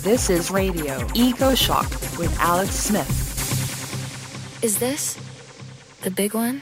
This is Radio Eco Shock with Alex Smith. Is this the big one?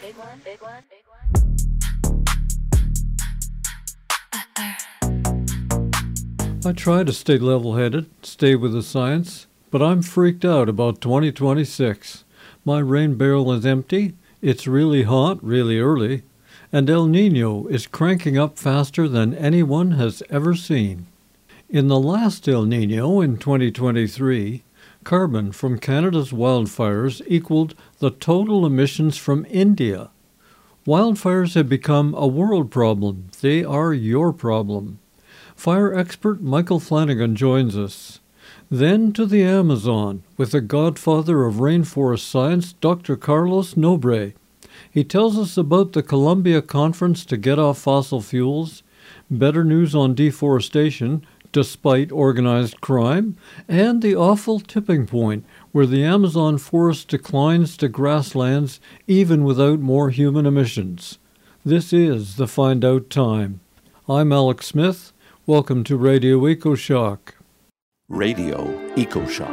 I try to stay level-headed, stay with the science, but I'm freaked out about 2026. My rain barrel is empty, it's really hot, really early, and El Niño is cranking up faster than anyone has ever seen. In the last El Niño in 2023, carbon from Canada's wildfires equaled the total emissions from India. Wildfires have become a world problem. They are your problem. Fire expert Michael Flanagan joins us. Then to the Amazon with the godfather of rainforest science, Dr. Carlos Nobre. He tells us about the Columbia Conference to get off fossil fuels, better news on deforestation despite organized crime, and the awful tipping point where the Amazon forest declines to grasslands even without more human emissions. This is the Find Out Time. I'm Alex Smith. Welcome to Radio Eco Shock. Radio Eco Shock.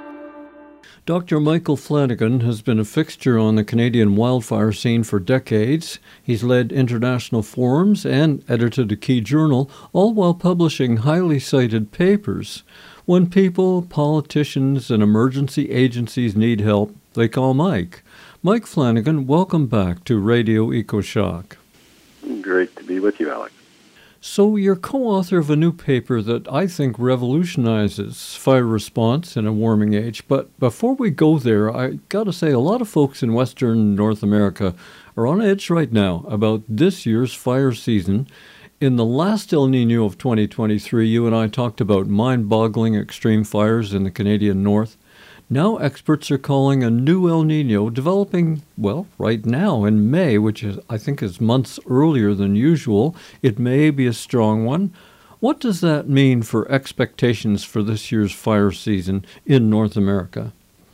Dr. Michael Flanagan has been a fixture on the Canadian wildfire scene for decades. He's led international forums and edited a key journal, all while publishing highly cited papers. When people, politicians, and emergency agencies need help, they call Mike. Mike Flanagan, welcome back to Radio Eco Shock. Great to be with you, Alex. So you're co-author of a new paper that I think revolutionizes fire response in a warming age. But before we go there, I got to say a lot of folks in Western North America are on edge right now about this year's fire season. In the last El Niño of 2023, you and I talked about mind-boggling extreme fires in the Canadian North. Now experts are calling a new El Niño developing, well, right now in May, which I think is months earlier than usual. It may be a strong one. What does that mean for expectations for this year's fire season in North America?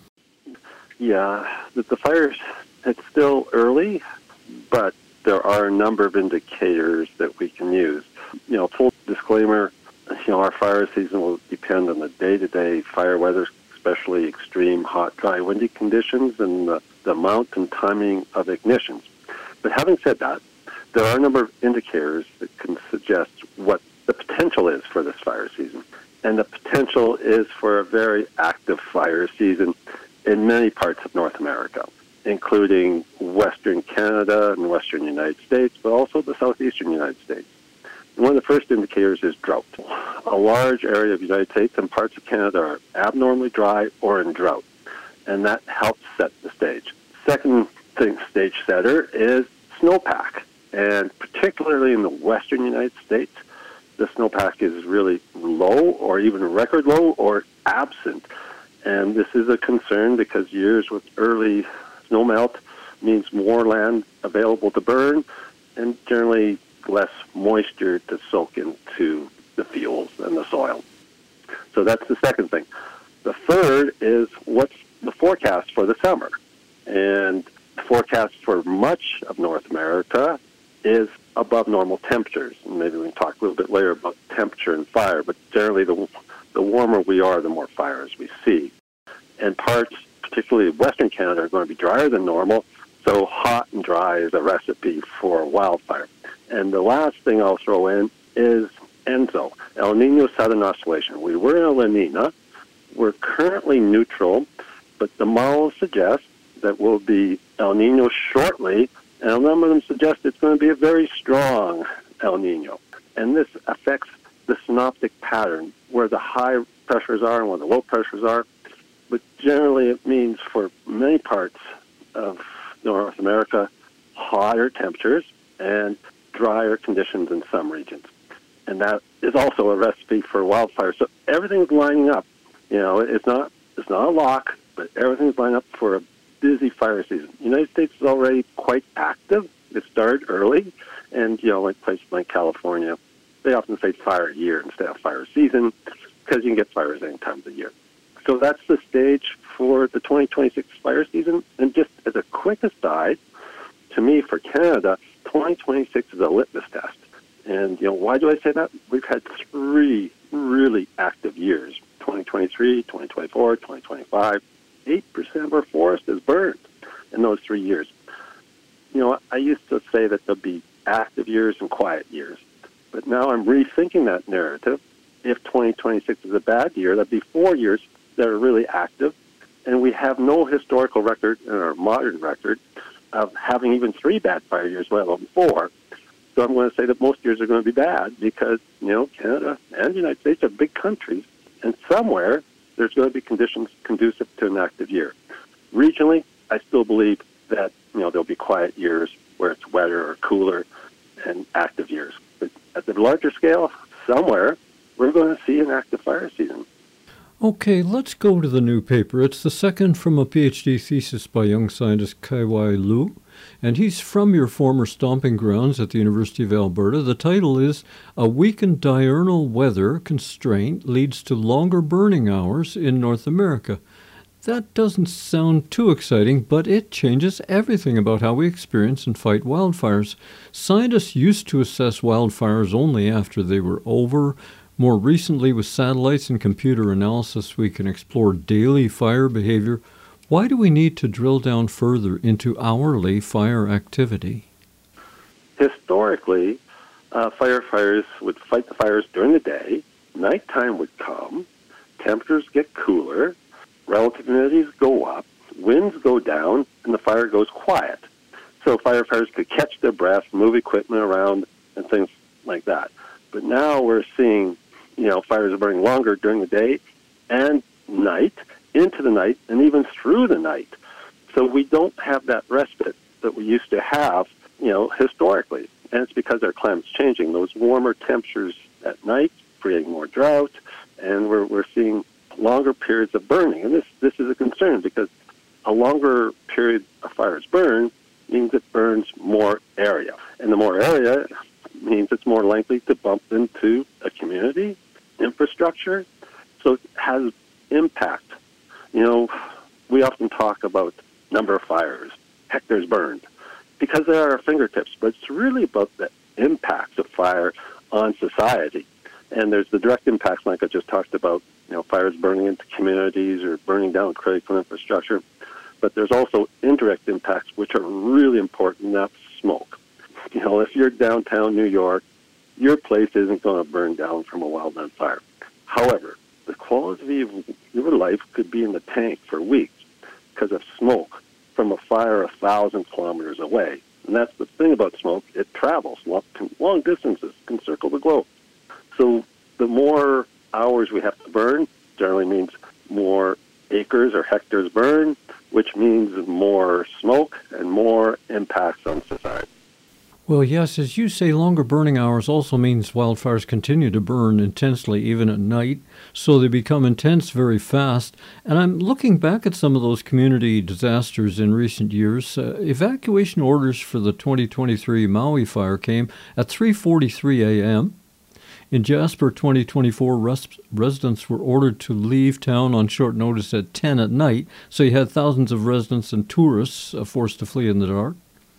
Yeah, the fires, it's still early, but there are a number of indicators that we can use. Full disclaimer, our fire season will depend on the day-to-day fire weather, especially extreme hot, dry, windy conditions and the amount and timing of ignitions. But having said that, there are a number of indicators that can suggest what the potential is for this fire season. And the potential is for a very active fire season in many parts of North America, including Western Canada and Western United States, but also the southeastern United States. One of the first indicators is drought. A large area of the United States and parts of Canada are abnormally dry or in drought, and that helps set the stage. Second stage setter is snowpack, and particularly in the western United States, the snowpack is really low or even record low or absent, and this is a concern because years with early snowmelt means more land available to burn and generally less moisture to soak into the fuels and the soil. So that's the second thing. The third is what's the forecast for the summer. And the forecast for much of North America is above normal temperatures. And maybe we can talk a little bit later about temperature and fire, but generally the warmer we are, the more fires we see. And parts, particularly Western Canada, are going to be drier than normal, so hot and dry is a recipe for wildfire. And the last thing I'll throw in is ENSO, El Niño Southern Oscillation. We were in La Nina. We're currently neutral, but the models suggest that we'll be El Niño shortly, and a number of them suggest it's going to be a very strong El Niño. And this affects the synoptic pattern, where the high pressures are and where the low pressures are. But generally it means for many parts of North America, hotter temperatures and drier conditions in some regions. And that is also a recipe for wildfire. So everything's lining up. It's not a lock, but everything's lining up for a busy fire season. The United States is already quite active. It started early, and like places like California, they often say fire year instead of fire season because you can get fires any time of the year. So that's the stage for the 2026 fire season. And just as a quick aside, to me, for Canada, 2026 is a litmus test. And, why do I say that? We've had 3 really active years. 2023, 2024, 2025, 8% of our forest is burned in those 3 years. I used to say that there'll be active years and quiet years, but now I'm rethinking that narrative. If 2026 is a bad year, that'd be 4 years that are really active, and we have no historical record in our modern record of having even 3 bad fire years, let alone 4. So I'm going to say that most years are going to be bad because, Canada and the United States are big countries, and somewhere there's going to be conditions conducive to an active year. Regionally, I still believe that, there'll be quiet years where it's wetter or cooler and active years. But at the larger scale, somewhere, we're going to see an active fire season. Okay, let's go to the new paper. It's the second from a PhD thesis by young scientist Kai-Wai Liu, and he's from your former stomping grounds at the University of Alberta. The title is A Weakened Diurnal Weather Constraint Leads to Longer Burning Hours in North America. That doesn't sound too exciting, but it changes everything about how we experience and fight wildfires. Scientists used to assess wildfires only after they were over. More recently, with satellites and computer analysis, we can explore daily fire behavior. Why do we need to drill down further into hourly fire activity? Historically, firefighters would fight the fires during the day. Nighttime would come. Temperatures get cooler. Relative humidities go up. Winds go down, and the fire goes quiet. So firefighters could catch their breath, move equipment around, and things like that. But now we're seeing fires are burning longer during the day and night, into the night, and even through the night. So we don't have that respite that we used to have, historically. And it's because our climate's changing. Those warmer temperatures at night creating more drought, and we're seeing longer periods of burning. And this is a concern because a longer period of fires burn means it burns more area. And the more area means it's more likely to bump into a community, infrastructure, so it has impact. We often talk about number of fires, hectares burned, because they are at our fingertips, but it's really about the impacts of fire on society. And there's the direct impacts like I just talked about, fires burning into communities or burning down critical infrastructure, but there's also indirect impacts which are really important, and that's smoke. If you're downtown New York, your place isn't going to burn down from a wildland fire. However, the quality of your life could be in the tank for weeks because of smoke from a fire 1,000 kilometers away. And that's the thing about smoke. It travels long distances, can circle the globe. So the more hours we have to burn generally means more acres or hectares burn, which means more smoke and more impacts on society. Well, yes, as you say, longer burning hours also means wildfires continue to burn intensely even at night, so they become intense very fast. And I'm looking back at some of those community disasters in recent years. Evacuation orders for the 2023 Maui fire came at 3:43 a.m. In Jasper 2024, residents were ordered to leave town on short notice at 10 at night, so you had thousands of residents and tourists forced to flee in the dark.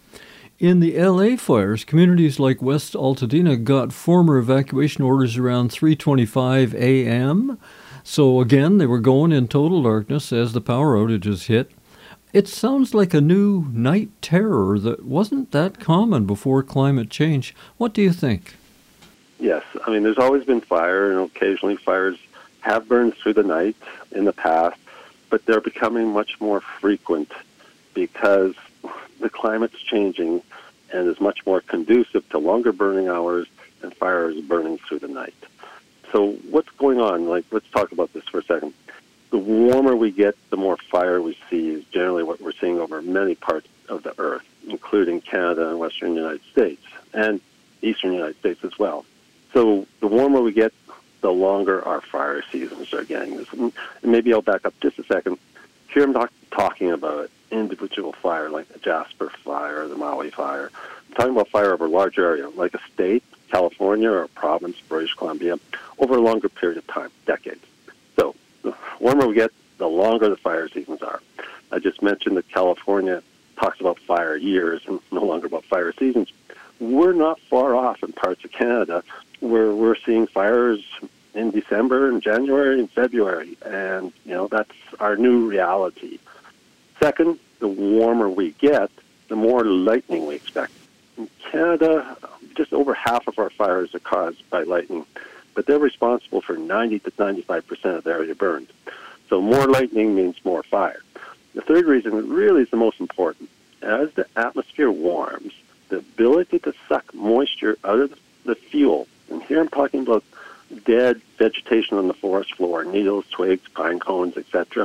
In the LA fires, communities like West Altadena got former evacuation orders around 3:25 a.m. So again, they were going in total darkness as the power outages hit. It sounds like a new night terror that wasn't that common before climate change. What do you think? Yes, there's always been fire, and occasionally fires have burned through the night in the past, but they're becoming much more frequent because the climate's changing and is much more conducive to longer burning hours and fires burning through the night. So what's going on? Let's talk about this for a second. The warmer we get, the more fire we see is generally what we're seeing over many parts of the Earth, including Canada and Western United States, and Eastern United States as well. So the warmer we get, the longer our fire seasons are getting. And maybe I'll back up just a second. Here I'm not talking about individual fire like the Jasper fire or the Maui fire. I'm talking about fire over a large area, like a state, California, or a province, British Columbia, over a longer period of time, decades. So the warmer we get, the longer the fire seasons are. I just mentioned that California talks about fire years and no longer about fire seasons. We're not far off in parts of Canada where we're seeing fires in December and January and February, and, that's our new reality. Second, the warmer we get, the more lightning we expect. In Canada, just over half of our fires are caused by lightning, but they're responsible for 90 to 95% of the area burned. So more lightning means more fire. The third reason really is the most important. As the atmosphere warms, the ability to suck moisture out of the fuel, and here I'm talking about dead vegetation on the forest floor, needles, twigs, pine cones, etc.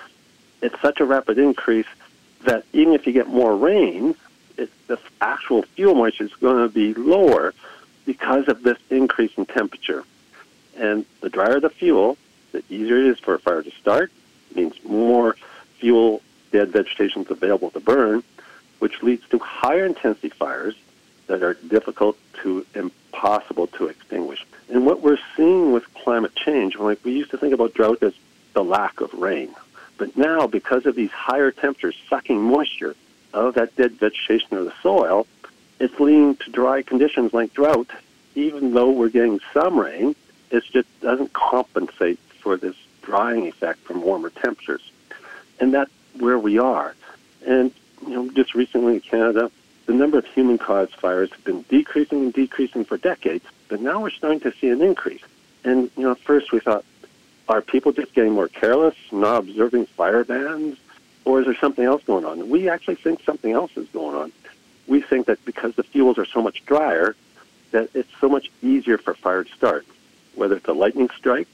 It's such a rapid increase that even if you get more rain, the actual fuel moisture is going to be lower because of this increase in temperature. And the drier the fuel, the easier it is for a fire to start. It means more fuel, dead vegetation is available to burn, which leads to higher intensity fires that are difficult to, impossible to extinguish. And what we're seeing with climate change, we used to think about drought as the lack of rain. But now, because of these higher temperatures sucking moisture out of that dead vegetation or the soil, it's leading to dry conditions like drought. Even though we're getting some rain, it just doesn't compensate for this drying effect from warmer temperatures. And that's where we are. And, just recently in Canada, the number of human-caused fires have been decreasing and decreasing for decades, but now we're starting to see an increase. And, at first we thought, are people just getting more careless, not observing fire bans, or is there something else going on? We actually think something else is going on. We think that because the fuels are so much drier, that it's so much easier for fire to start, whether it's a lightning strike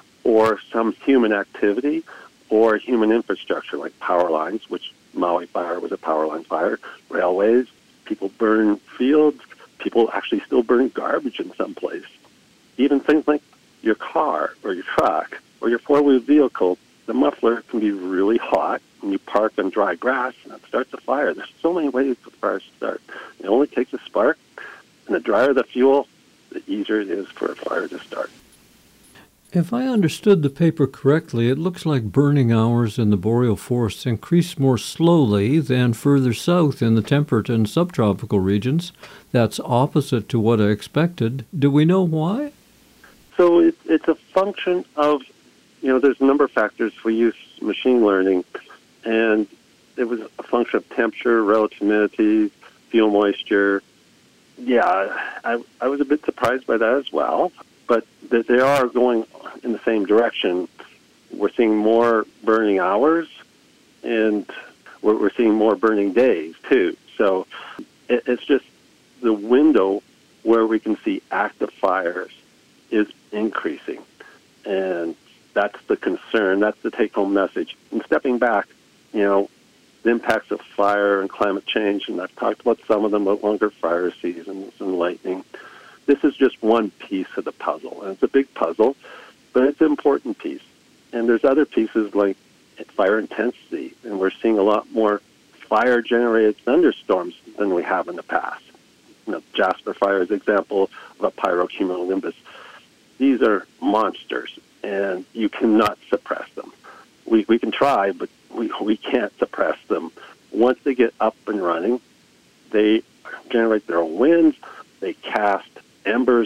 or some human activity or human infrastructure like power lines, which Maui Fire was a power line fire, railways, people burn fields, people actually still burn garbage in some place. Even things like your car or your truck or your four-wheel vehicle, the muffler can be really hot and you park on dry grass and it starts a fire. There's so many ways for fires to start. It only takes a spark, and the drier the fuel, the easier it is for a fire to start. If I understood the paper correctly, it looks like burning hours in the boreal forests increase more slowly than further south in the temperate and subtropical regions. That's opposite to what I expected. Do we know why? So it's a function of, there's a number of factors. We use machine learning, and it was a function of temperature, relative humidity, fuel moisture. Yeah, I was a bit surprised by that as well, but that they are going in the same direction. We're seeing more burning hours, and we're seeing more burning days, too. So it's just the window where we can see active fires is increasing, and that's the concern. That's the take-home message. And stepping back, the impacts of fire and climate change, and I've talked about some of them, about longer fire seasons and lightning. This is just one piece of the puzzle, and it's a big puzzle, but it's an important piece. And there's other pieces like fire intensity, and we're seeing a lot more fire-generated thunderstorms than we have in the past. Jasper Fire is an example of a pyrocumulonimbus. These are monsters, and you cannot suppress them. We can try, but we can't suppress them. Once they get up and running, they generate their own winds. They cast embers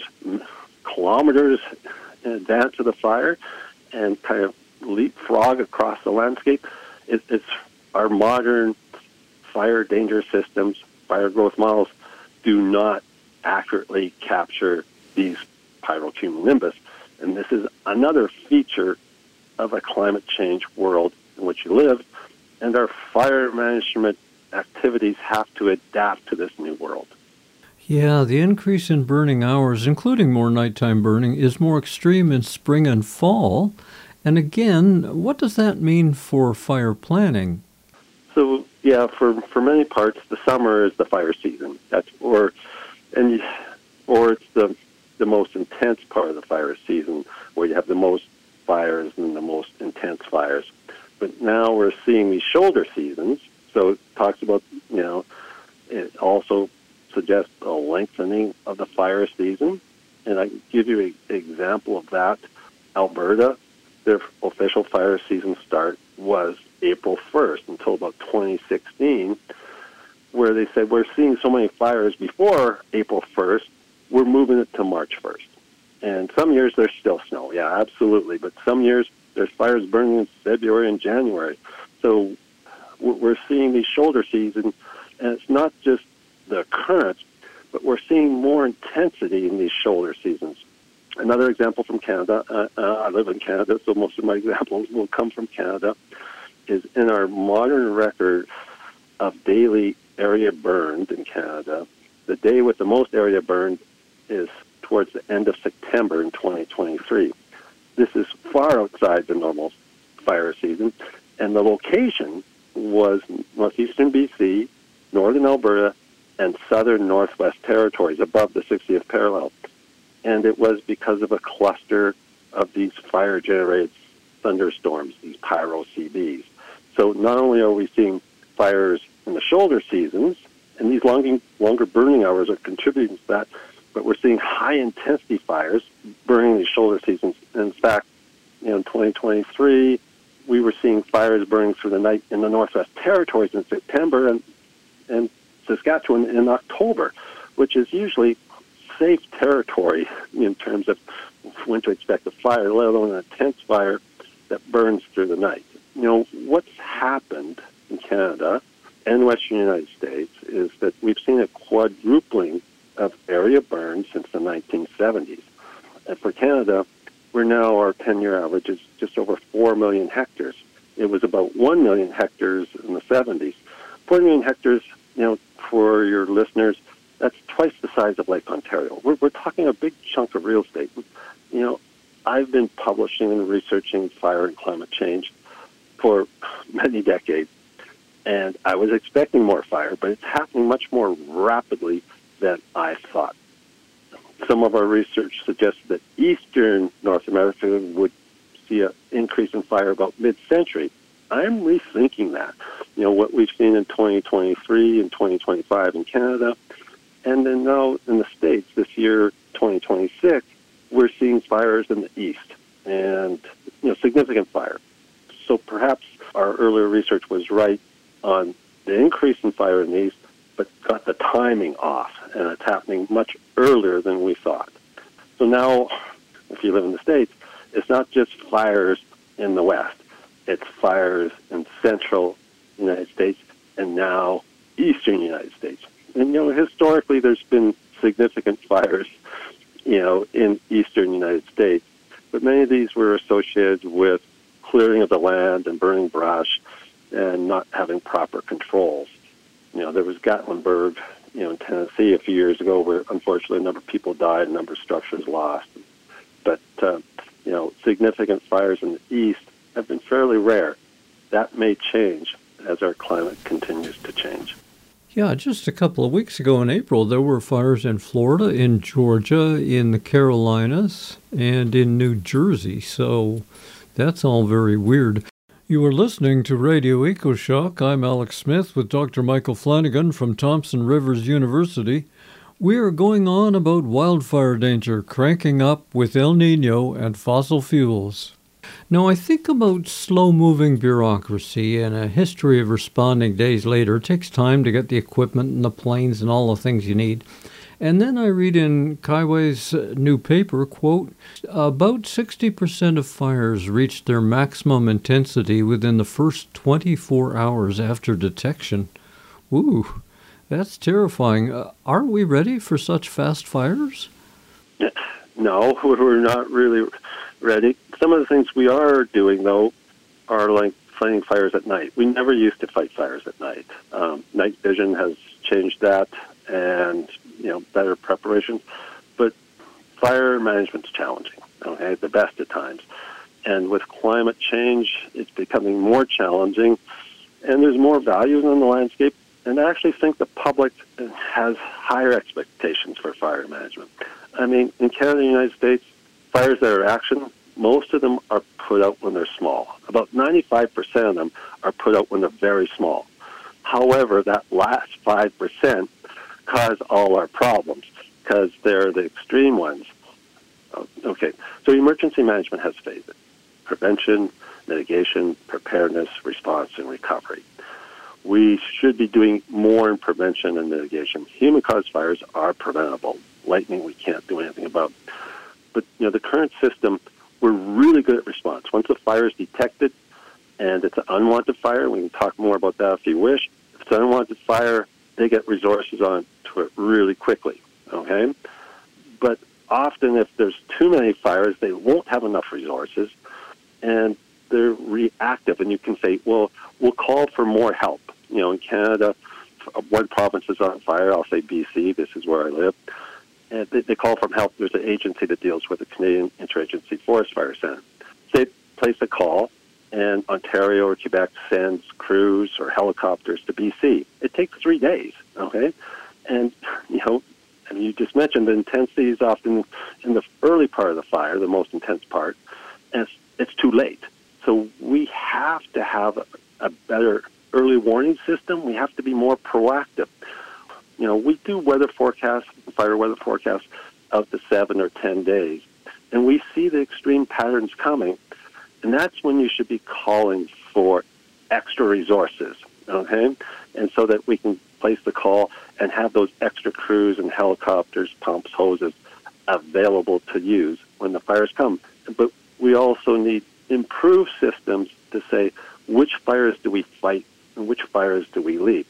kilometers in advance of the fire and kind of leapfrog across the landscape. It's our modern fire danger systems, fire growth models, do not accurately capture these pyrocumulonimbus. And this is another feature of a climate change world in which you live, and our fire management activities have to adapt to this new world. Yeah, the increase in burning hours, including more nighttime burning, is more extreme in spring and fall. And again, what does that mean for fire planning? So, yeah, for many parts, the summer is the fire season. Or it's the most intense part of the fire season, where you have the most fires and the most intense fires. But now we're seeing these shoulder seasons. So it talks about, it also suggests a lengthening of the fire season. And I can give you an example of that. Alberta, their official fire season start was April 1st until about 2016, where they said we're seeing so many fires before April 1st, we're moving it to March 1st. And some years there's still snow, yeah, absolutely. But some years there's fires burning in February and January. So we're seeing these shoulder seasons, and it's not just the occurrence, but we're seeing more intensity in these shoulder seasons. Another example from Canada, I live in Canada, so most of my examples will come from Canada, is in our modern record of daily area burned in Canada. The day with the most area burned is towards the end of September in 2023. This is far outside the normal fire season, and the location was northeastern BC, northern Alberta, and southern Northwest Territories above the 60th parallel. And it was because of a cluster of these fire-generated thunderstorms, these pyro-CBs. So not only are we seeing fires in the shoulder seasons, and these longer burning hours are contributing to that, but we're seeing high-intensity fires burning these shoulder seasons. In fact, in 2023, we were seeing fires burning through the night in the Northwest Territories in September and Saskatchewan in October, which is usually safe territory in terms of when to expect a fire, let alone an intense fire that burns through the night. What's happened in Canada and Western United States is that we've seen a quadrupling of area burns since the 1970s. And for Canada, our 10-year average is just over 4 million hectares. It was about 1 million hectares in the 70s. 4 million hectares, for your listeners, that's twice the size of Lake Ontario. We're talking a big chunk of real estate. I've been publishing and researching fire and climate change for many decades, and I was expecting more fire, but it's happening much more rapidly than I thought. Some of our research suggests that eastern North America would see an increase in fire about mid-century. I'm rethinking that. What we've seen in 2023 and 2025 in Canada, and then now in the States this year, 2026, we're seeing fires in the east, and significant fire. So perhaps our earlier research was right on the increase in fire in the east, but got the timing off, and it's happening much earlier than we thought. So now, if you live in the States, it's not just fires in the west. It's fires in central United States and now eastern United States. And, historically there's been significant fires, in eastern United States, but many of these were associated with clearing of the land and burning brush and not having proper controls. There was Gatlinburg, in Tennessee a few years ago where unfortunately a number of people died, a number of structures lost. But, significant fires in the east have been fairly rare. That may change as our climate continues to change. Yeah, just a couple of weeks ago in April, there were fires in Florida, in Georgia, in the Carolinas, and in New Jersey. So that's all very weird. You are listening to Radio EcoShock. I'm Alex Smith with Dr. Michael Flanagan from Thompson Rivers University. We are going on about wildfire danger cranking up with El Nino and fossil fuels. Now, I think about slow-moving bureaucracy and a history of responding days later. It takes time to get the equipment and the planes and all the things you need. And then I read in Kaiway's new paper, quote, about 60% of fires reach their maximum intensity within the first 24 hours after detection. Ooh, that's terrifying. Aren't we ready for such fast fires? No, we're not really ready. Some of the things we are doing, though, are like fighting fires at night. We never used to fight fires at night. Night vision has changed that, and better preparation. But fire management's challenging, okay, at the best of times. And with climate change, it's becoming more challenging, and there's more values in the landscape. And I actually think the public has higher expectations for fire management. I mean, in Canada and the United States, fires that are action, most of them are put out when they're small. About 95% of them are put out when they're very small. However, that last 5% cause all our problems because they're the extreme ones. Okay, so emergency management has phases: prevention, mitigation, preparedness, response, and recovery. We should be doing more in prevention and mitigation. Human-caused fires are preventable. Lightning we can't do anything about. But, the current system, we're really good at response. Once a fire is detected and it's an unwanted fire, we can talk more about that if you wish. If it's an unwanted fire, they get resources on to it really quickly, okay? But often if there's too many fires, they won't have enough resources, and they're reactive. And you can say, well, we'll call for more help. In Canada, one province is on fire. I'll say BC. This is where I live. And they call for help. There's an agency that deals with the Canadian Interagency Forest Fire Center. They place a call, and Ontario or Quebec sends crews or helicopters to BC. It takes 3 days, okay? And, and you just mentioned the intensity is often in the early part of the fire, the most intense part, and it's too late. So we have to have a better early warning system. We have to be more proactive. We do weather forecasts, fire weather forecasts out to 7 or 10 days, and we see the extreme patterns coming, and that's when you should be calling for extra resources, okay? And so that we can place the call and have those extra crews and helicopters, pumps, hoses available to use when the fires come. But we also need improved systems to say which fires do we fight and which fires do we leave.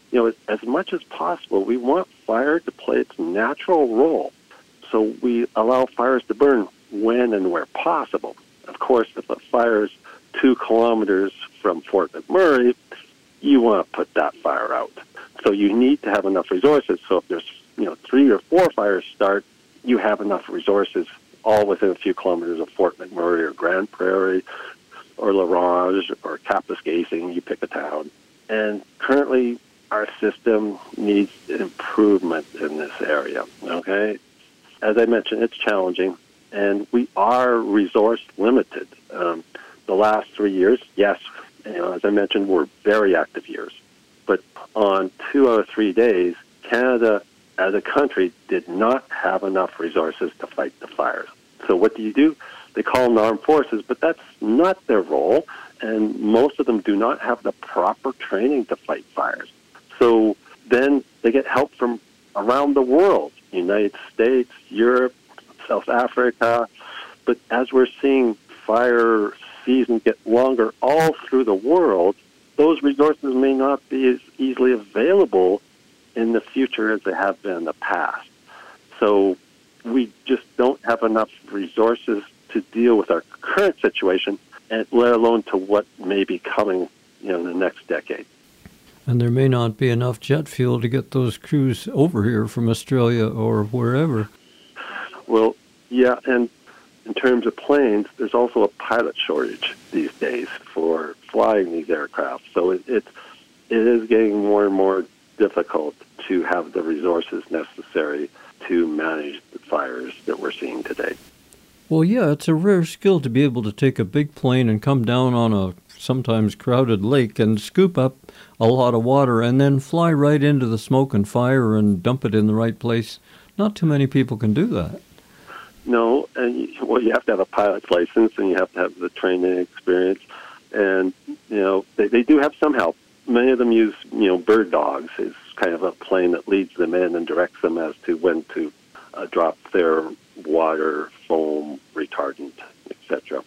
As much as possible, we want fire to play its natural role. So we allow fires to burn when and where possible. Of course, if a fire is 2 kilometers from Fort McMurray, you want to put that fire out. So you need to have enough resources. So if there's 3 or 4 fires start, you have enough resources all within a few kilometers of Fort McMurray or Grand Prairie or La Ronge or Kapuskasing, you pick a town. And currently, our system needs improvement in this area, okay? As I mentioned, it's challenging, and we are resource limited. The last 3 years, yes, as I mentioned, were very active years. But on 2 out of 3 days, Canada as a country did not have enough resources to fight the fires. So what do? They call them armed forces, but that's not their role, and most of them do not have the proper training to fight fires. So then they get help from around the world, United States, Europe, South Africa. But as we're seeing fire season get longer all through the world, those resources may not be as easily available in the future as they have been in the past. So we just don't have enough resources to deal with our current situation, and let alone to what may be coming in the next decade. And there may not be enough jet fuel to get those crews over here from Australia or wherever. Well, yeah, and in terms of planes, there's also a pilot shortage these days for flying these aircraft. So it is getting more and more difficult to have the resources necessary to manage the fires that we're seeing today. Well, yeah, it's a rare skill to be able to take a big plane and come down on a sometimes crowded lake and scoop up a lot of water and then fly right into the smoke and fire and dump it in the right place. Not too many people can do that. No, and you have to have a pilot's license and you have to have the training experience. And, they do have some help. Many of them use, bird dogs. It's kind of a plane that leads them in and directs them as to when to drop their water, foam, retardant, etc.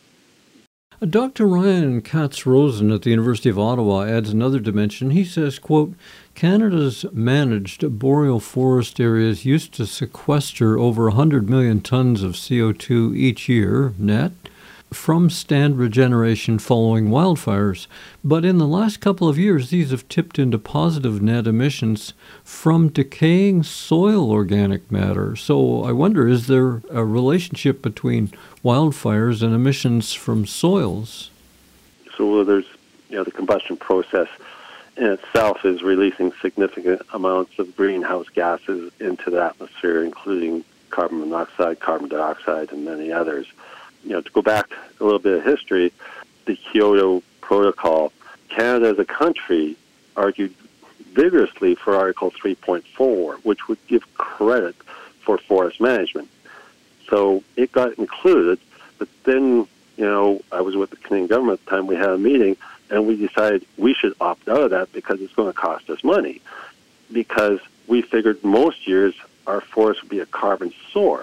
Dr. Ryan Katz-Rosen at the University of Ottawa adds another dimension. He says, quote, Canada's managed boreal forest areas used to sequester over 100 million tons of CO2 each year, net, from stand regeneration following wildfires. But in the last couple of years, these have tipped into positive net emissions from decaying soil organic matter. So I wonder, is there a relationship between wildfires and emissions from soils? So there's, the combustion process in itself is releasing significant amounts of greenhouse gases into the atmosphere, including carbon monoxide, carbon dioxide, and many others. To go back a little bit of history, the Kyoto Protocol, Canada as a country argued vigorously for Article 3.4, which would give credit for forest management. So it got included, but then, I was with the Canadian government at the time, we had a meeting, and we decided we should opt out of that because it's going to cost us money. Because we figured most years our forest would be a carbon source.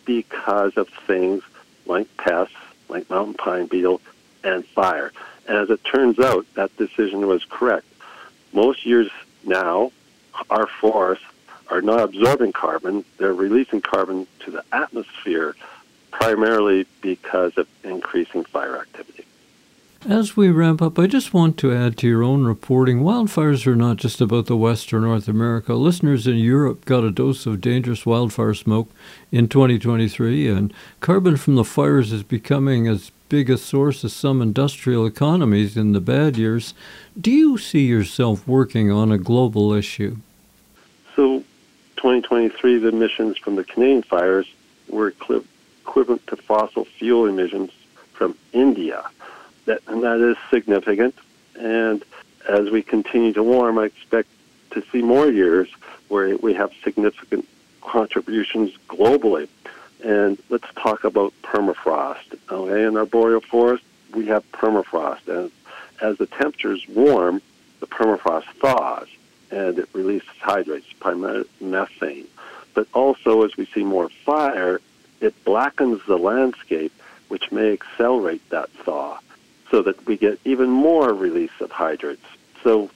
because of things like pests, like mountain pine beetle, and fire. And as it turns out, that decision was correct. Most years now, our forests are not absorbing carbon, they're releasing carbon to the atmosphere, primarily because of increasing fire activity. As we ramp up, I just want to add to your own reporting, wildfires are not just about the West or North America. Listeners in Europe got a dose of dangerous wildfire smoke in 2023, and carbon from the fires is becoming as big a source as some industrial economies in the bad years. Do you see yourself working on a global issue? So 2023, the emissions from the Canadian fires were equivalent to fossil fuel emissions from India. And that is significant. And as we continue to warm, I expect to see more years where we have significant contributions globally. And let's talk about permafrost. Okay, in our boreal forest, we have permafrost. And as the temperatures warm, the permafrost thaws, and it releases hydrates, primarily methane. But also, as we see more fire, it blackens the landscape, which may accelerate that thaw, so that we get even more release of hydrates. So,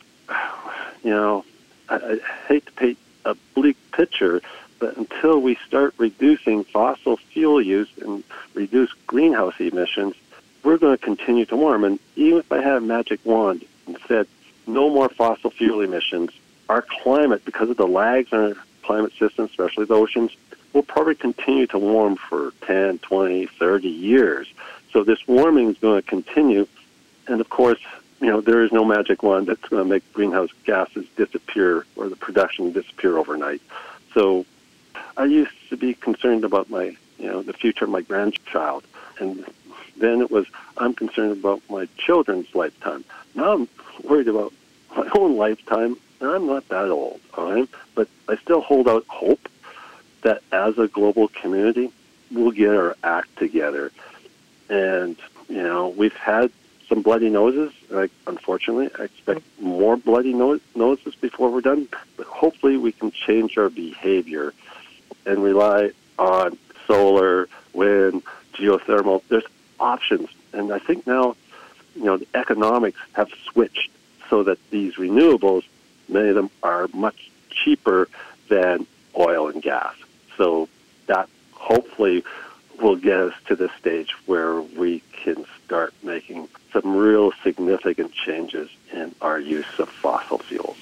I hate to paint a bleak picture, but until we start reducing fossil fuel use and reduce greenhouse emissions, we're going to continue to warm. And even if I had a magic wand and said, no more fossil fuel emissions, our climate, because of the lags in our climate system, especially the oceans, will probably continue to warm for 10, 20, 30 years. So this warming is going to continue. And of course, there is no magic wand that's going to make greenhouse gases disappear or the production disappear overnight. So I used to be concerned about the future of my grandchild. And then it was, I'm concerned about my children's lifetime. Now I'm worried about my own lifetime, and I'm not that old, all right? But I still hold out hope that as a global community, we'll get our act together. And, we've had some bloody noses. Unfortunately, I expect more bloody noses before we're done. But hopefully we can change our behavior and rely on solar, wind, geothermal. There's options. And I think now, the economics have switched so that these renewables, many of them are much cheaper than oil and gas. So that hopefully will get us to the stage where we can start making some real significant changes in our use of fossil fuels.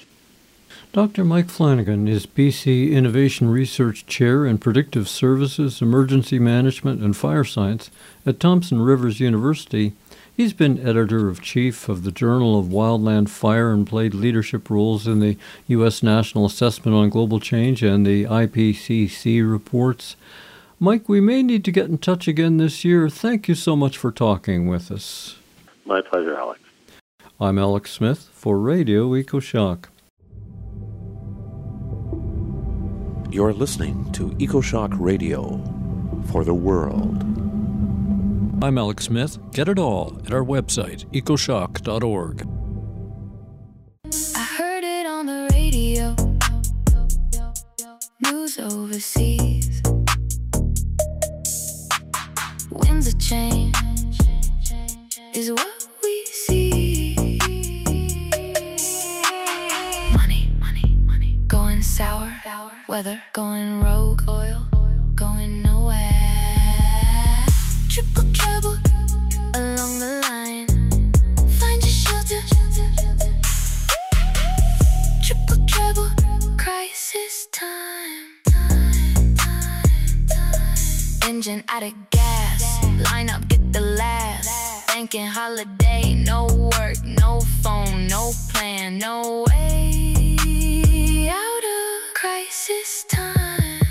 Dr. Mike Flanagan is BC Innovation Research Chair in Predictive Services, Emergency Management, and Fire Science at Thompson Rivers University. He's been editor-in-chief of the Journal of Wildland Fire and played leadership roles in the U.S. National Assessment on Global Change and the IPCC reports. Mike, we may need to get in touch again this year. Thank you so much for talking with us. My pleasure, Alex. I'm Alex Smith for Radio EcoShock. You're listening to EcoShock Radio for the world. I'm Alex Smith. Get it all at our website, ecoshock.org. I heard it on the radio, news overseas, winds of change is what we see. Money, going sour, weather going rogue, oil going nowhere. Triple trouble along the line, find your shelter. Triple trouble, crisis time. Engine out of gas, line up, get the last. Banking holiday, no work, no phone, no plan, no way out of crisis time.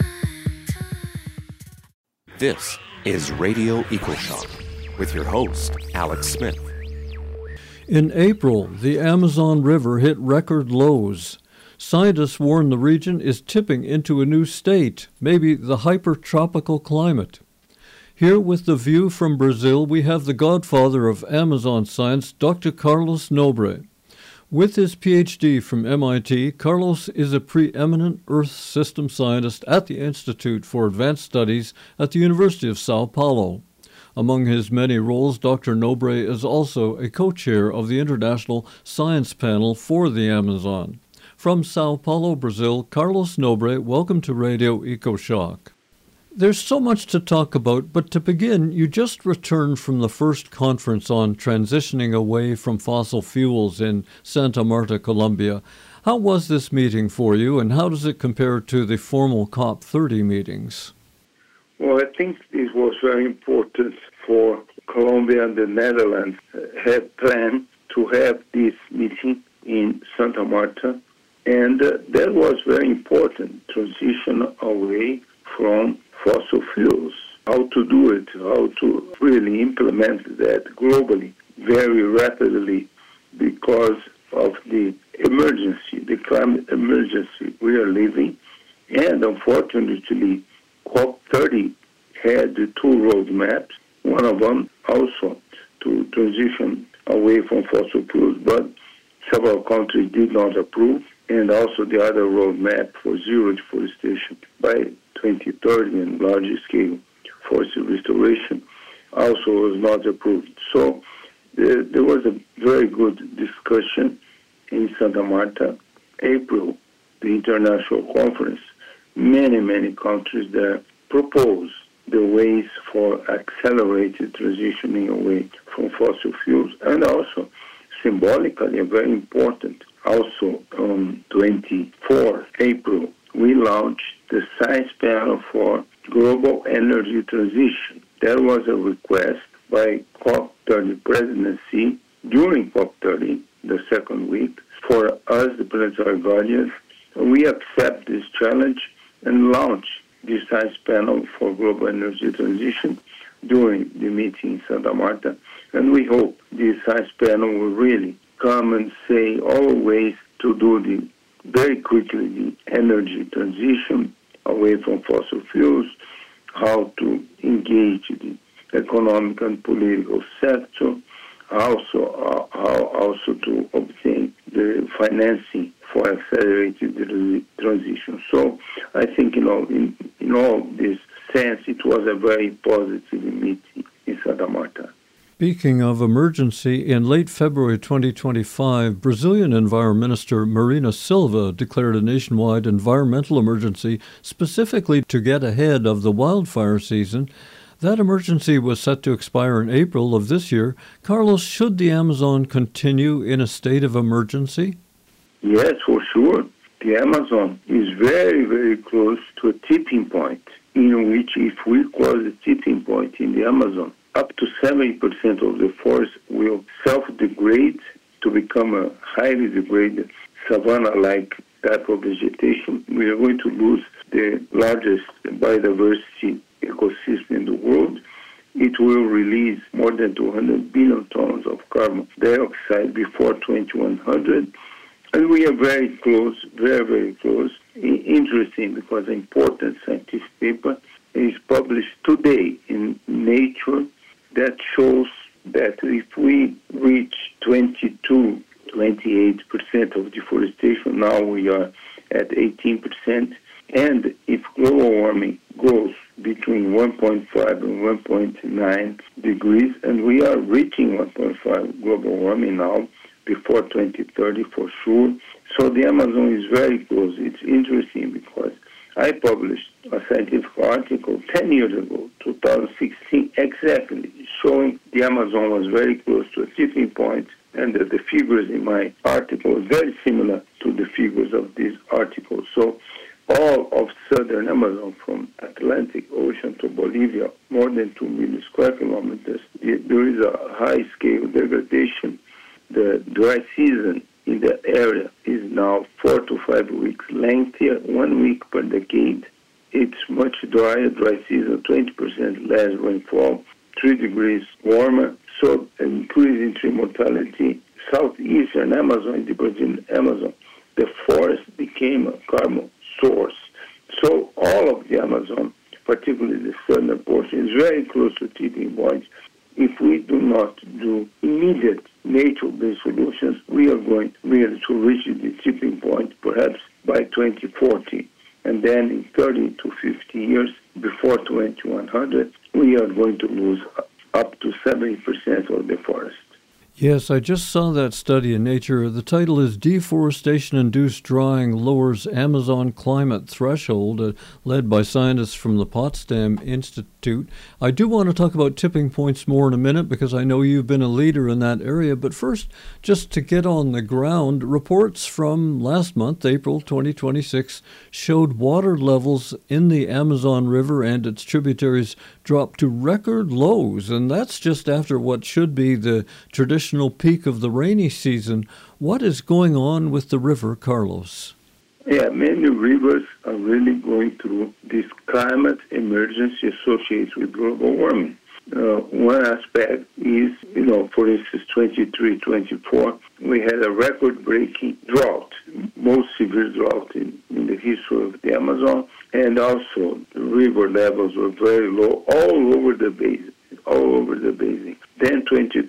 This is Radio EcoShock with your host, Alex Smith. In April, the Amazon River hit record lows. Scientists warn the region is tipping into a new state, maybe the hypertropical climate. Here with the view from Brazil, we have the godfather of Amazon science, Dr. Carlos Nobre. With his PhD from MIT, Carlos is a preeminent Earth system scientist at the Institute for Advanced Studies at the University of Sao Paulo. Among his many roles, Dr. Nobre is also a co-chair of the International Science Panel for the Amazon. From Sao Paulo, Brazil, Carlos Nobre, welcome to Radio EcoShock. There's so much to talk about, but to begin, you just returned from the first conference on transitioning away from fossil fuels in Santa Marta, Colombia. How was this meeting for you, and how does it compare to the formal COP30 meetings? Well, I think it was very important for Colombia and the Netherlands had planned to have this meeting in Santa Marta, and that was very important, transition away from fossil fuels, how to do it, how to really implement that globally very rapidly because of the emergency, the climate emergency we are living. And unfortunately, COP30 had the two roadmaps, one of them also to transition away from fossil fuels, but several countries did not approve, and also the other roadmap for zero deforestation by 2030 and large-scale forest restoration also was not approved. So there was a very good discussion in Santa Marta. April, the international conference, many countries there proposed the ways for accelerated transitioning away from fossil fuels, and also symbolically and very important, also on 24th April, we launched the Science Panel for Global Energy Transition. There was a request by COP30 presidency during COP30, the second week, for us, the planetary guardians. We accept this challenge and launch the Science Panel for Global Energy Transition during the meeting in Santa Marta. And we hope this Science Panel will really come and say all ways to do very quickly the energy transition away from fossil fuels, how to engage the economic and political sector, also to obtain the financing for accelerated transition. So I think, in all this sense, it was a very positive meeting in Santa Marta. Speaking of emergency, in late February 2025, Brazilian Environment Minister Marina Silva declared a nationwide environmental emergency specifically to get ahead of the wildfire season. That emergency was set to expire in April of this year. Carlos, should the Amazon continue in a state of emergency? Yes, for sure. The Amazon is very close to a tipping point, in which if we cross the tipping point in the Amazon, up to 70% of the forest will self-degrade to become a highly degraded savanna-like type of vegetation. We are going to lose the largest biodiversity ecosystem in the world. It will release more than 200 billion tons of carbon dioxide before 2100. And we are very close, very close. Interesting because an important scientific paper is published today in Nature that shows that if we reach 28% of deforestation, now we are at 18%, and if global warming goes between 1.5 and 1.9 degrees, and we are reaching 1.5 global warming now, before 2030 for sure. So the Amazon is very close. It's interesting because I published a scientific article 10 years ago, 2016, exactly, showing the Amazon was very close to a tipping point, and that the figures in my article are very similar to the figures of this article. So all of southern Amazon, from Atlantic Ocean to Bolivia, more than 2 million square kilometers, there is a high-scale degradation. The dry season in that area is now 4 to 5 weeks lengthier, 1 week per decade. It's much drier, dry season, 20% less rainfall, 3 degrees warmer, so an increase in tree mortality. Southeastern Amazon, the Brazilian Amazon, the forest became a carbon source. So all of the Amazon, particularly the southern portion, is very close to tipping point. If we do not do immediate nature-based solutions, we are going really to reach the tipping point perhaps by 2040. And then in 30 to 50 years, before 2100, we are going to lose up to 70% of the forest. Yes, I just saw that study in Nature. The title is Deforestation-Induced Drying Lowers Amazon Climate Threshold, led by scientists from the Potsdam Institute. I do want to talk about tipping points more in a minute because I know you've been a leader in that area. But first, just to get on the ground, reports from last month, April 2026, showed water levels in the Amazon River and its tributaries dropped to record lows, and that's just after what should be the traditional peak of the rainy season. What is going on with the river, Carlos? Yeah, many rivers are really going through this climate emergency associated with global warming. One aspect is, for instance, 23-24, we had a record-breaking drought, most severe drought in the history of the Amazon, and also the river levels were very low all over the basin. Then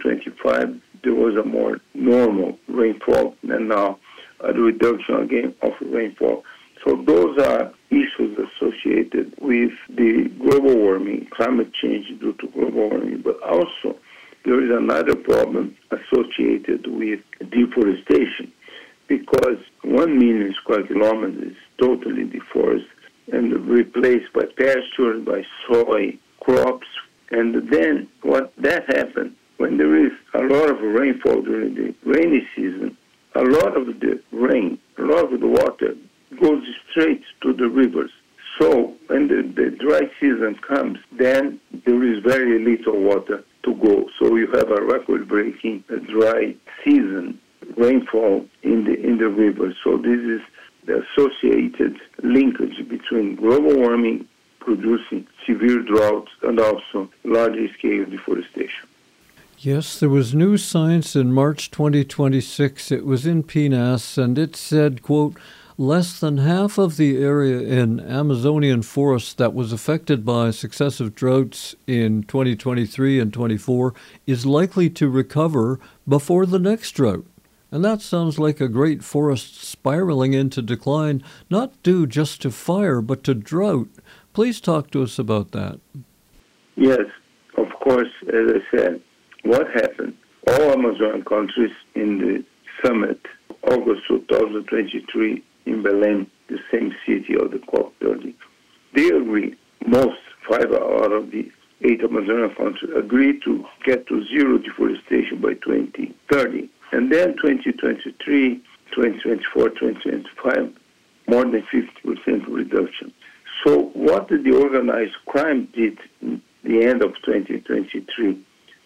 2025, there was a more normal rainfall, and now a reduction again of rainfall. So those are issues associated with the global warming, climate change due to global warming, but also there is another problem associated with deforestation, because 1 million square kilometers is totally deforested and replaced by pasture, by soy, crops, and then what that happens when there is a lot of rainfall during the rainy season, a lot of the rain, a lot of the water goes straight to the rivers. So when the dry season comes, then there is very little water to go. So you have a record-breaking dry season rainfall in the rivers. So this is the associated linkage between global warming producing severe droughts and also large-scale deforestation. Yes, there was new science in March 2026. It was in PNAS, and it said, quote, less than half of the area in Amazonian forests that was affected by successive droughts in 2023 and 24 is likely to recover before the next drought. And that sounds like a great forest spiraling into decline, not due just to fire, but to drought. Please talk to us about that. Yes, of course, as I said, what happened? All Amazon countries in the summit, August 2023, in Belém, the same city of the COP30, they agreed, most 5 out of the 8 Amazonian countries agreed to get to zero deforestation by 2030. And then 2023, 2024, 2025, more than 50% reduction. So what the organized crime did in the end of 2023,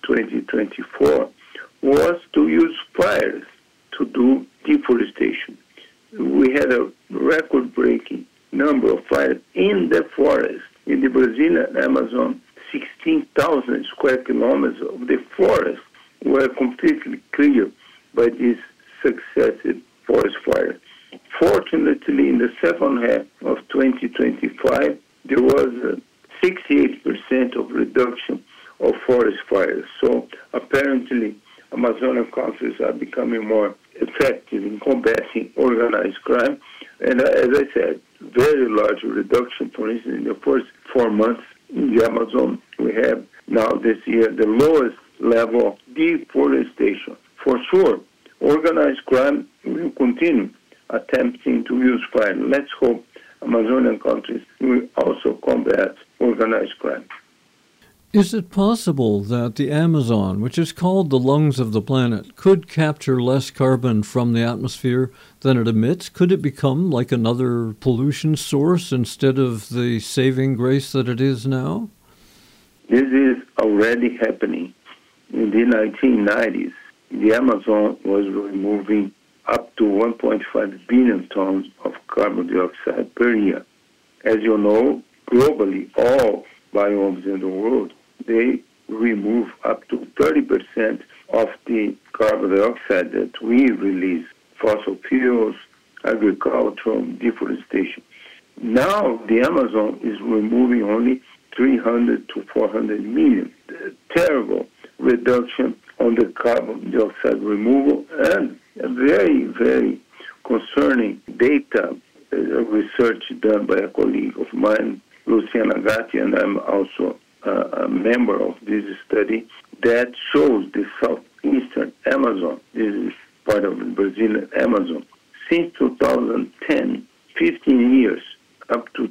2024, was to use fires to do deforestation. We had a record-breaking number of fires in the forest. In the Brazilian Amazon, 16,000 square kilometers of the forest were completely cleared by these successive forest fires. Fortunately, in the second half of 2025, there was a 68% of reduction of forest fires. So apparently, Amazonian countries are becoming more effective in combating organized crime. And as I said, very large reduction. For instance, in the first 4 months in the Amazon, we have now this year the lowest level of deforestation. For sure, organized crime will continue attempting to use fire. Let's hope Amazonian countries will also combat organized crime. Is it possible that the Amazon, which is called the lungs of the planet, could capture less carbon from the atmosphere than it emits? Could it become like another pollution source instead of the saving grace that it is now? This is already happening. In the 1990s, the Amazon was removing up to 1.5 billion tons of carbon dioxide per year. As you know, globally, all biomes in the world, they remove up to 30% of the carbon dioxide that we release, fossil fuels, agriculture, deforestation. Now the Amazon is removing only 300 to 400 million. Terrible reduction on the carbon dioxide removal, and a very, very concerning data research done by a colleague of mine, Luciana Gatti, and I'm also a member of this study, that shows the southeastern Amazon, this is part of the Brazilian Amazon, since 2010, 15 years, up to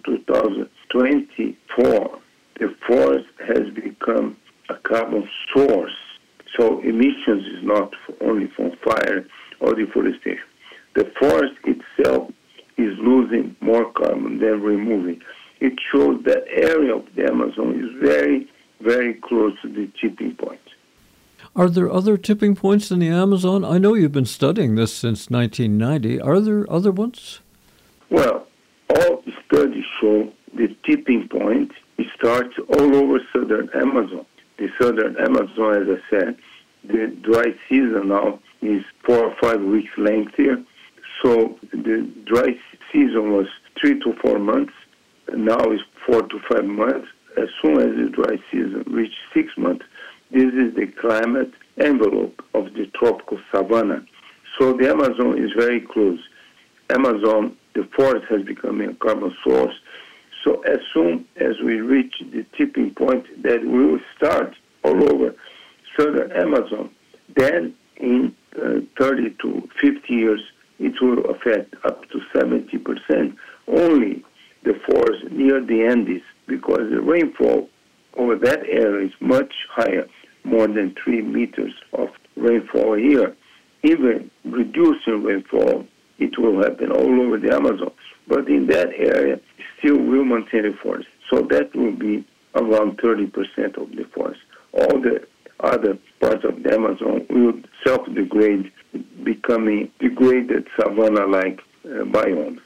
2024, the forest has become a carbon source. So emissions is not only from fire or deforestation. The forest itself is losing more carbon than removing. It shows that area of the Amazon is very, very close to the tipping point. Are there other tipping points in the Amazon? I know you've been studying this since 1990. Are there other ones? Well, all studies show the tipping point starts all over southern Amazon. The southern Amazon, as I said, the dry season now is 4 or 5 weeks lengthier. So the dry season was 3 to 4 months. Now it's 4 to 5 months. As soon as the dry season reaches 6 months, this is the climate envelope of the tropical savanna. So the Amazon is very close. Amazon, the forest has become a carbon source. So as soon as we reach the tipping point that we will start all over southern Amazon, then in 30 to 50 years, it will affect up to 70% only the forest near the Andes, because the rainfall over that area is much higher, more than 3 meters of rainfall a year. Even reducing rainfall, it will happen all over the Amazon. But in that area, still will maintain the forest. So that will be around 30% of the forest. All the other parts of the Amazon will self-degrade, becoming degraded savanna-like biome.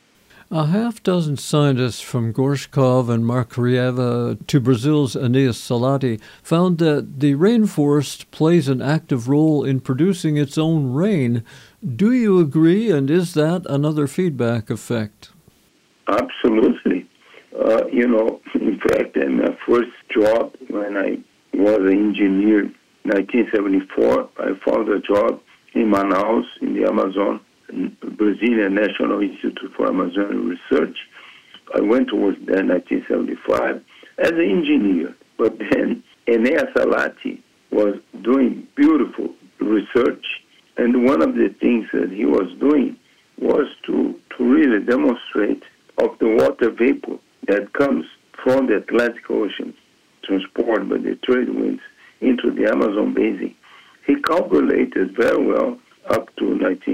A half-dozen scientists from Gorshkov and Markarieva to Brazil's Aeneas Salati found that the rainforest plays an active role in producing its own rain. Do you agree, and is that another feedback effect? Absolutely. In fact, in my first job, when I was an engineer in 1974, I found a job in Manaus, in the Amazon, Brazilian National Institute for Amazonian Research. I went to work there in 1975 as an engineer. But then Aeneas Salati was doing beautiful research, and one of the things that he was doing was to really demonstrate of the water vapor that comes from the Atlantic Ocean, transported by the trade winds into the Amazon basin. He calculated very well up to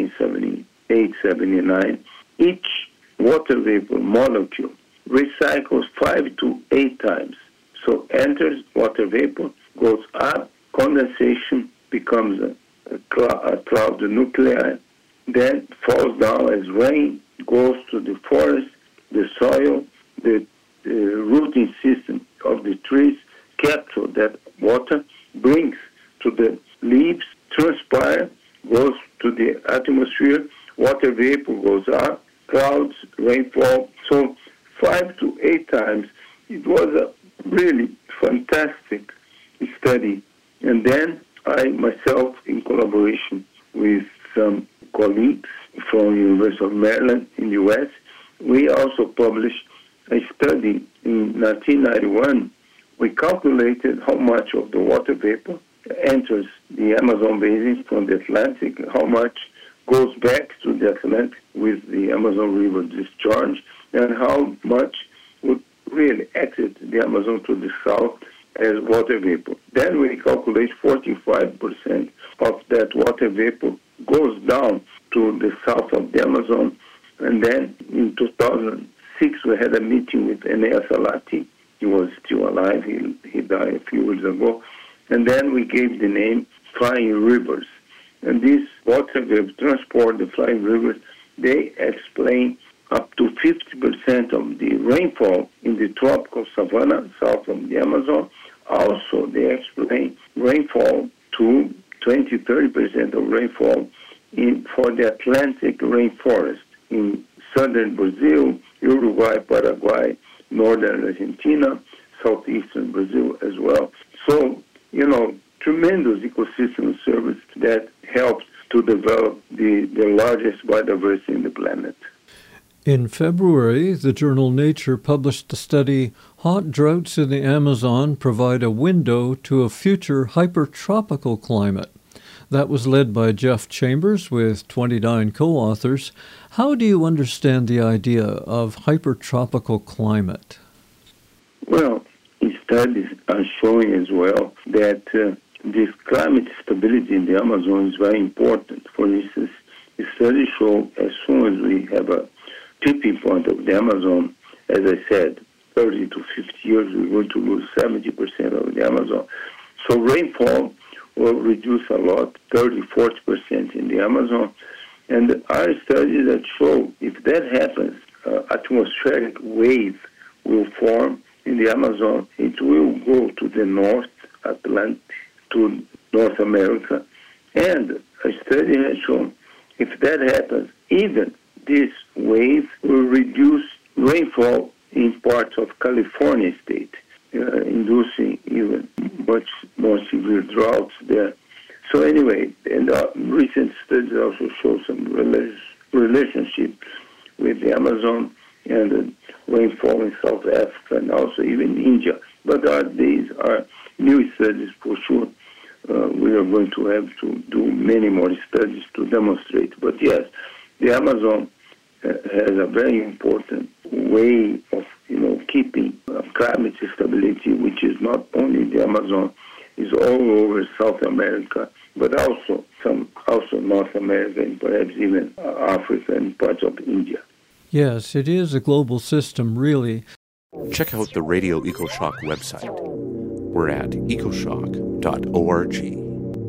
1978, 79, each water vapor molecule recycles 5 to 8 times. So enters water vapor, goes up, condensation becomes a cloud nuclei, then falls down as rain, goes to the forest, the soil, the rooting system of the trees, capture that water, brings to the leaves, transpire, goes to the atmosphere, water vapor goes up, clouds, rainfall. So 5 to 8 times. It was a really fantastic study. And then I myself, in collaboration with some colleagues from University of Maryland in the U.S., we also published a study in 1991. We calculated how much of the water vapor enters the Amazon basin from the Atlantic, how much goes back to the Atlantic with the Amazon River discharge, and how much would really exit the Amazon to the south as water vapor. Then we calculate 45% of that water vapor goes down to the south of the Amazon. And then in 2006, we had a meeting with Aeneas Salati. He was still alive. He died a few years ago. And then we gave the name Flying Rivers. And these water vapor transport, the flying rivers, they explain up to 50% of the rainfall in the tropical savanna south of the Amazon. Also, they explain rainfall to 20-30% of rainfall for the Atlantic rainforest in southern Brazil, Uruguay, Paraguay, northern Argentina, southeastern Brazil as well. So, tremendous ecosystem service that helps to develop the largest biodiversity in the planet. In February, the journal Nature published the study, Hot Droughts in the Amazon Provide a Window to a Future Hypertropical Climate. That was led by Jeff Chambers with 29 co-authors. How do you understand the idea of hypertropical climate? Well, studies are showing as well that this climate stability in the Amazon is very important. For instance, the studies show as soon as we have a tipping point of the Amazon, as I said, 30 to 50 years, we're going to lose 70% of the Amazon. So rainfall will reduce a lot, 30, 40% in the Amazon. And there are studies that show if that happens, atmospheric waves will form in the Amazon. It will go to the North Atlantic, to North America. And a study has shown if that happens, even this wave will reduce rainfall in parts of California state, inducing even much more severe droughts there. So anyway, and recent studies also show some relationship with the Amazon and the rainfall in South Africa and also even India. But these are new studies for sure. We are going to have to do many more studies to demonstrate. But yes, the Amazon has a very important way of, keeping climate stability, which is not only the Amazon, is all over South America, but also North America and perhaps even Africa and parts of India. Yes, it is a global system, really. Check out the Radio EcoShock website. We're at ecoshock.org.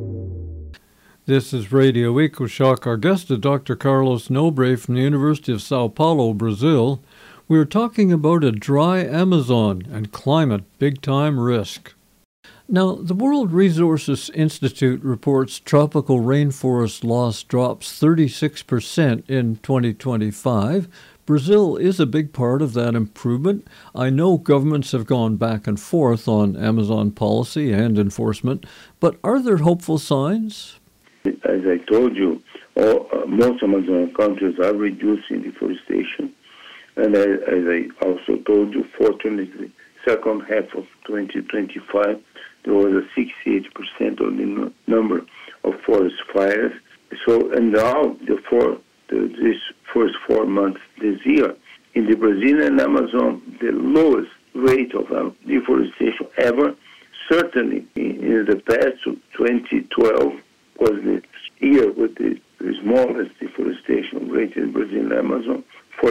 This is Radio EcoShock. Our guest is Dr. Carlos Nobre from the University of Sao Paulo, Brazil. We're talking about a dry Amazon and climate big-time risk. Now, the World Resources Institute reports tropical rainforest loss drops 36% in 2025. Brazil is a big part of that improvement. I know governments have gone back and forth on Amazon policy and enforcement, but are there hopeful signs? As I told you, most Amazon countries are reducing deforestation. And as I also told you, fortunately, second half of 2025, there was a 68% of the number of forest fires. So, and now this first 4 months this year, in the Brazilian Amazon, the lowest rate of deforestation ever. Certainly, in the past, 2012 was the year with the smallest deforestation rate in the Brazilian Amazon,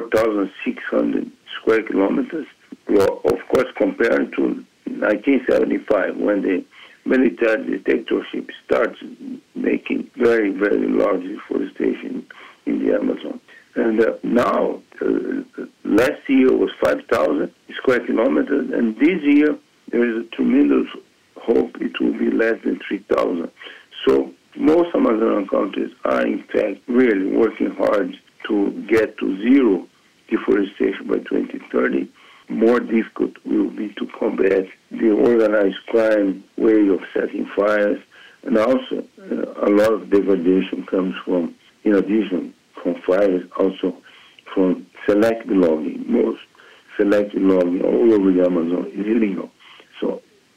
4,600 square kilometers. Well, of course, compared to 1975, when the military dictatorship starts making very, very large deforestation in the Amazon. And now, last year was 5,000 square kilometers, and this year there is a tremendous hope it will be less than 3,000. So most Amazonian countries are, in fact, really working hard to get to zero deforestation by 2030. More difficult will be to combat the organized crime way of setting fires, and also a lot of degradation comes from, in addition from fires, also from selective logging. Most selective logging all over the Amazon is illegal. So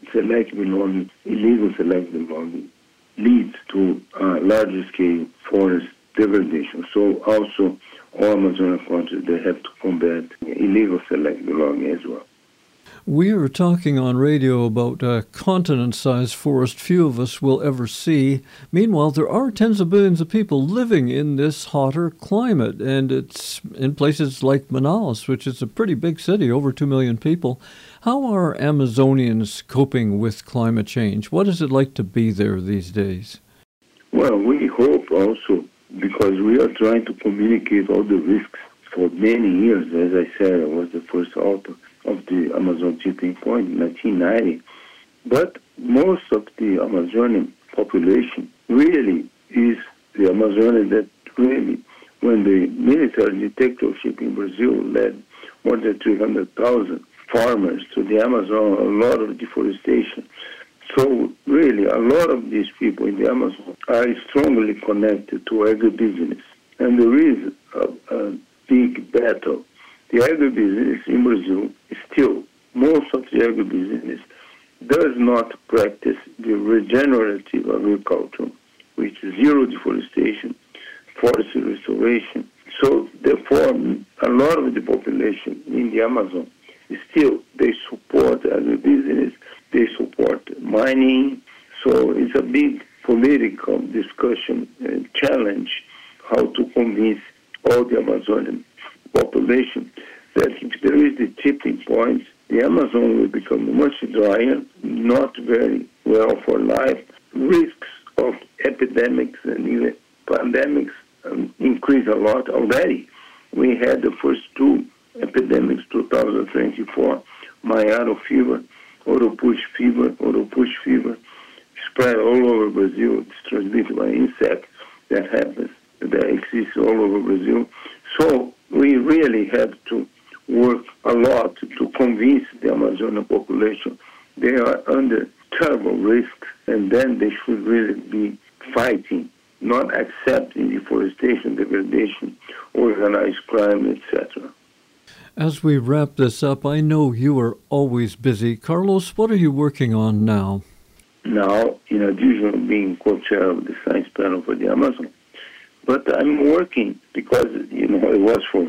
illegal selective logging leads to larger scale forest degradation. So also all Amazonian countries, they have to combat illegal selective logging as well. We are talking on radio about a continent-sized forest few of us will ever see. Meanwhile, there are tens of billions of people living in this hotter climate, and it's in places like Manaus, which is a pretty big city, over 2 million people. How are Amazonians coping with climate change? What is it like to be there these days? Well, we hope also, because we are trying to communicate all the risks for many years. As I said, I was the first author of the Amazon tipping point in 1990. But most of the Amazonian population really is the Amazonian that really, when the military dictatorship in Brazil led more than 300,000 farmers to the Amazon, a lot of deforestation. So really, a lot of these people in the Amazon are strongly connected to agribusiness. And there is a big battle. The agribusiness in Brazil is still, most of the agribusiness does not practice the regenerative agriculture, which is zero deforestation, forest restoration. So therefore, a lot of the population in the Amazon still, they support agribusiness, they support mining. So it's a big political discussion and challenge how to convince all the Amazonian population that if there is the tipping point, the Amazon will become much drier, not very well for life. Risks of epidemics and even pandemics increase a lot already. We had the first two epidemics, 2024, Maiaro fever, Oropouche fever, spread all over Brazil. It's transmitted by insects that happens, that exists all over Brazil. So we really have to work a lot to convince the Amazonian population they are under terrible risks, and then they should really be fighting, not accepting deforestation, degradation, organized crime, etc. As we wrap this up, I know you are always busy. Carlos, what are you working on now? Now, in addition to being co-chair of the Science Panel for the Amazon, but I'm working because, it was for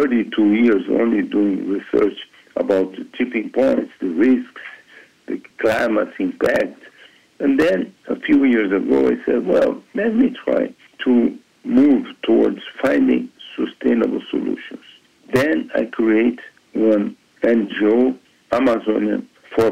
32 years only doing research about the tipping points, the risks, the climate impact. And then a few years ago, I said, well, let me try to move towards finding sustainable solutions. Then I create one NGO, Amazonian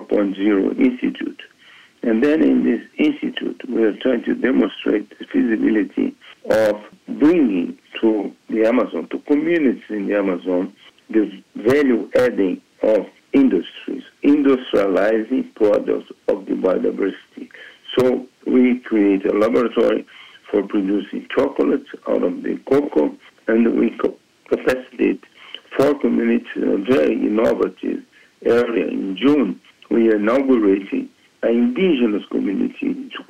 4.0 Institute. And then in this institute, we are trying to demonstrate the feasibility of bringing to the Amazon, to communities in the Amazon, the value adding of industries, industrializing products of the biodiversity. So we create a laboratory for producing chocolate out of the cocoa, and we capacitate 4 communities in a very innovative area. In June, we are inaugurating an indigenous community,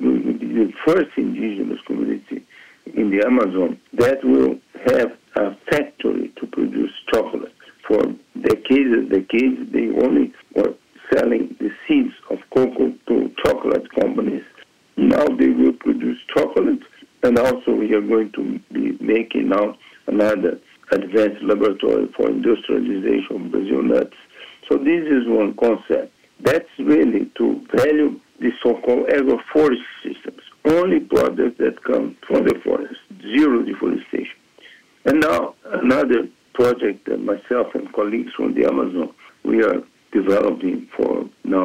the first indigenous community in the Amazon that will have a factory to produce chocolate. For decades and decades, they only were selling the seeds of cocoa to chocolate companies. Now they will produce chocolate, and also we are going to be making now another advanced laboratory for industrialization of Brazil nuts. So this is one concept. That's really to value the so-called agroforestry systems, only products that come from the forest, zero deforestation. And now another project that myself and colleagues from the Amazon, we are developing for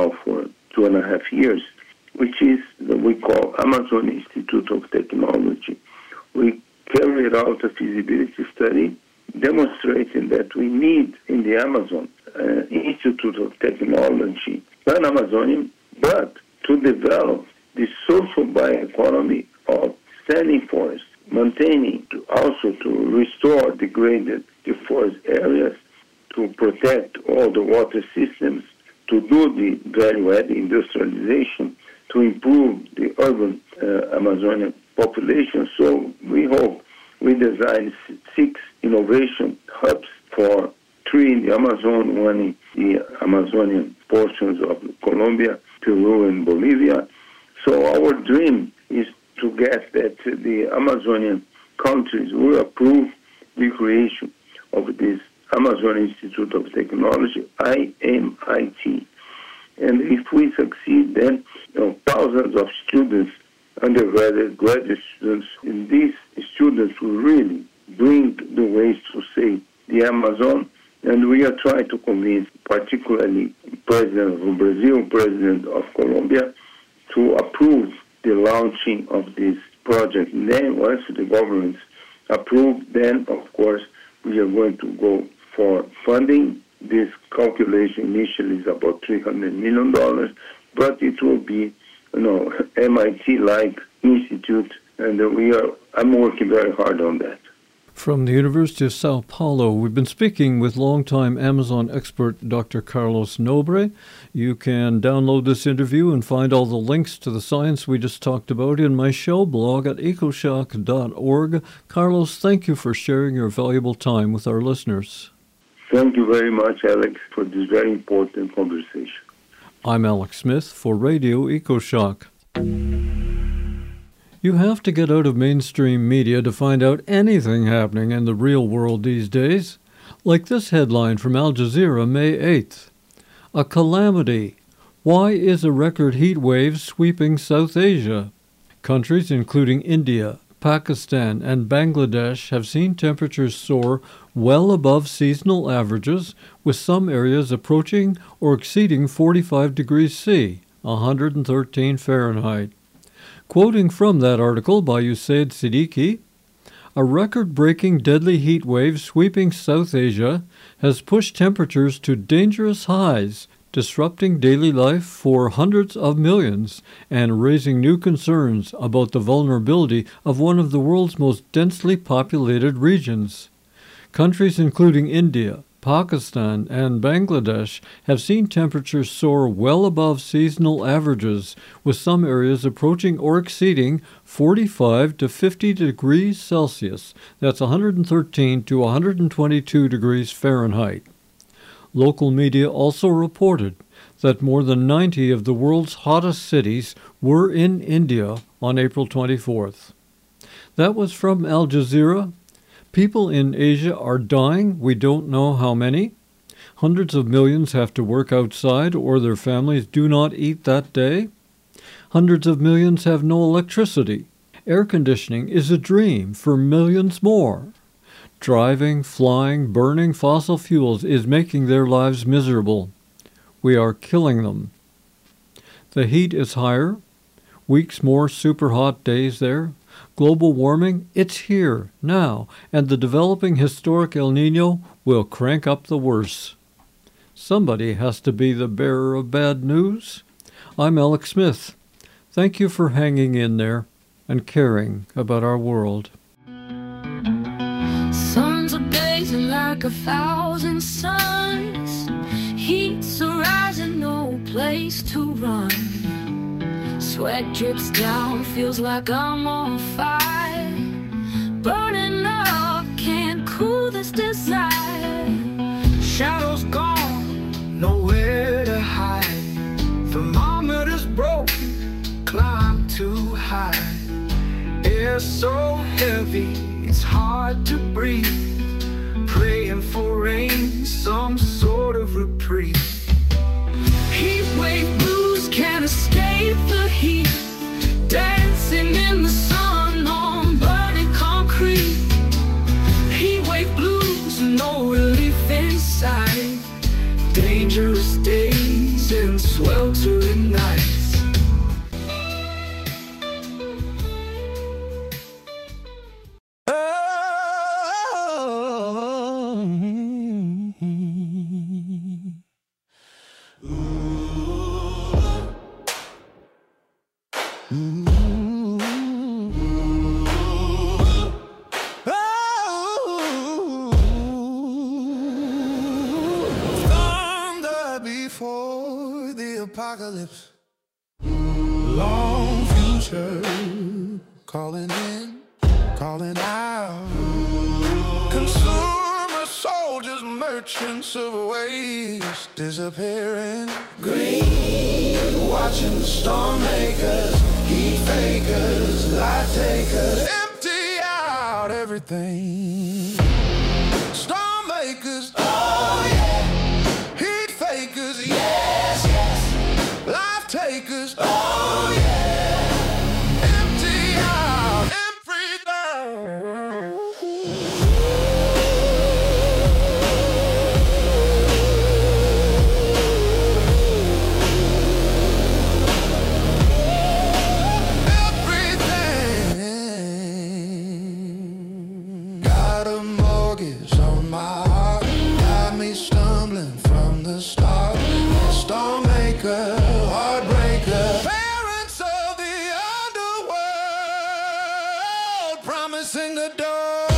2.5 years, which is what we call Amazon Institute of Technology. We carried out a feasibility study demonstrating that we need in the Amazon Institute of Technology, Pan-Amazonian, but to develop the social bioeconomy of standing forests, maintaining, also to restore degraded forest areas, to protect all the water systems, to do the value-added industrialization, to improve the urban Amazonian population. So we hope we designed 6 innovation hubs for 3 in the Amazon, 1 in the Amazonian portions of Colombia, Peru, and Bolivia. So our dream is to get that the Amazonian countries will approve the creation of this Amazon Institute of Technology, IMIT. And if we succeed, then thousands of students, undergraduate, graduate students, and these students will really bring the ways to save the Amazon. And we are trying to convince, particularly President of Brazil, President of Colombia, to approve the launching of this project. And then once the governments approve, then of course we are going to go for funding. This calculation initially is about $300 million, but it will be, MIT-like institute, and I'm working very hard on that. From the University of Sao Paulo, we've been speaking with longtime Amazon expert Dr. Carlos Nobre. You can download this interview and find all the links to the science we just talked about in my show blog at ecoshock.org. Carlos, thank you for sharing your valuable time with our listeners. Thank you very much, Alex, for this very important conversation. I'm Alex Smith for Radio EcoShock. You have to get out of mainstream media to find out anything happening in the real world these days. Like this headline from Al Jazeera, May 8th. A calamity. Why is a record heat wave sweeping South Asia? Countries including India, Pakistan, and Bangladesh have seen temperatures soar well above seasonal averages, with some areas approaching or exceeding 45 degrees C, 113 Fahrenheit. Quoting from that article by Usaid Siddiqui, a record-breaking deadly heat wave sweeping South Asia has pushed temperatures to dangerous highs, disrupting daily life for hundreds of millions and raising new concerns about the vulnerability of one of the world's most densely populated regions. Countries including India, Pakistan, and Bangladesh have seen temperatures soar well above seasonal averages, with some areas approaching or exceeding 45 to 50 degrees Celsius. That's 113 to 122 degrees Fahrenheit. Local media also reported that more than 90 of the world's hottest cities were in India on April 24th. That was from Al Jazeera. People in Asia are dying, we don't know how many. Hundreds of millions have to work outside or their families do not eat that day. Hundreds of millions have no electricity. Air conditioning is a dream for millions more. Driving, flying, burning fossil fuels is making their lives miserable. We are killing them. The heat is higher. Weeks more super hot days there. Global warming, it's here, now, and the developing historic El Niño will crank up the worse. Somebody has to be the bearer of bad news. I'm Alex Smith. Thank you for hanging in there and caring about our world. Suns are blazing like 1,000 suns. Heat's arising, no place to run. Sweat drips down, feels like I'm on fire. Burning up, can't cool this desire. Shadows gone, nowhere to hide. Thermometers broken, climb too high. Air so heavy, it's hard to breathe. Praying for rain, some sort of reprieve. Heat wave blues can't escape the heat. Dancing in the sun on burning concrete. Heat wave blues, no relief inside. Dangerous days and sweltering nights. Before the apocalypse, long future, calling in, calling out. Consumer soldiers, merchants of waste, disappearing. Green, watching the storm makers, heat fakers, life takers, empty out everything. Storm makers, oh yeah. Heat fakers, yes, yes. Life takers, oh yeah. Empty out everything. Everything. Got a mortgage on my heart, got me stumbling from the start. Storm maker, heartbreaker, parents of the underworld, promising the door.